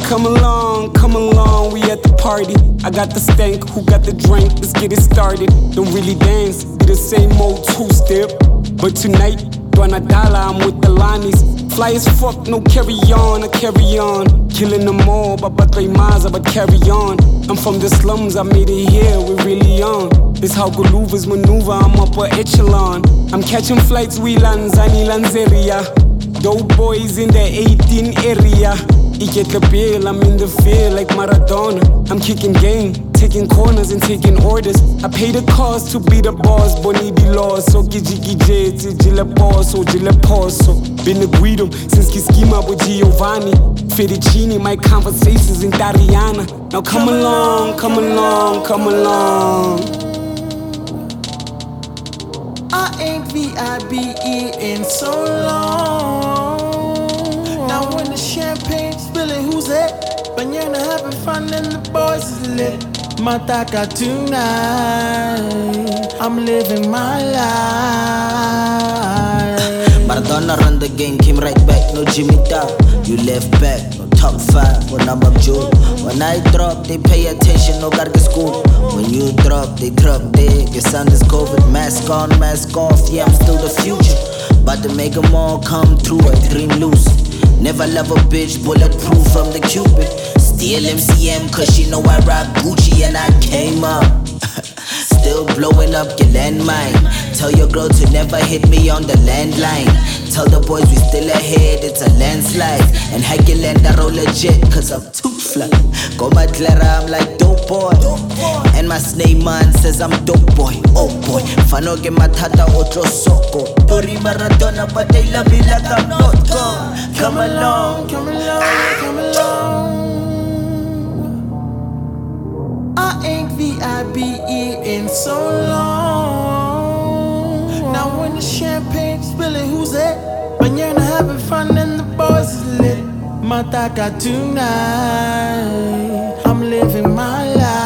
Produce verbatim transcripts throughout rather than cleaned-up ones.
come along, come along, we at the party. I got the stank, who got the drink? Let's get it started. Don't really dance, be the same old two-step. But tonight, Dwanadala, I'm with the Lanis. Fly as fuck, no carry on, I carry on. Killing them all, but but three miles, but carry on. I'm from the slums, I made it here, we really on. This how Guluvas maneuver, I'm upper echelon. I'm catching flights, we Lanzani Lanzeria. Dope boys in the eighteen area. You get the bill, I'm in the field like Maradona. I'm kicking game, taking corners and taking orders. I pay the cost to be the boss, Bonidi laws. So giji gije, tijile poso, jile poso. Been the Guido since Kiskima with Giovanni. Fettuccine, my conversations in Italiana. Now come along, come along, come along. I ain't V I B E in so long. Now when the champagne spilling, who's it? Banyana having fun and the boys is lit. Mataka tonight, I'm living my life. Maradona run the game, came right back, no Jimmy Dow. You left back, no top five, when I'm up Joe. When I drop, they pay attention, no gotta get school. When you drop, they drop dead. Your son is COVID, mask on, mask off. Yeah, I'm still the future. About to make them all come true, I dream loose. Never love a bitch, bulletproof from the Cupid. Still M C M, cause she know I rock Gucci and I came up. Still blowing up your landmine. Tell your girl to never hit me on the landline. Tell the boys we still ahead, it's a landslide. And hack your land, I roll legit, cause I'm too fly. Go my Clara, I'm like dope boy. And my snake man says I'm dope boy. Oh boy, Fano get my tata otro soko. Tori Maradona, but they love me like I'm not gone. Come along, come along, come along. I ain't V I B E in so long. Now when the champagne spilling, who's it? Banyana having fun and the boys is lit. Mataka tonight, I'm living my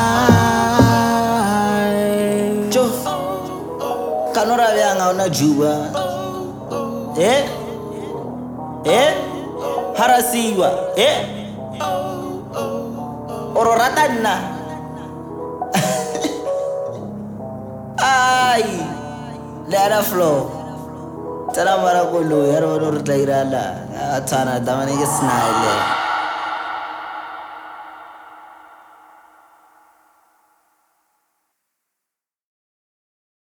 life. Joe, kanora vyanga una juba. Eh? Eh? Harasiwa. Eh? Ororatana. Ay, let her flow. Tell her what I'm going to do. I don't know what I'm going to do. I'm going to do. I'm going to do.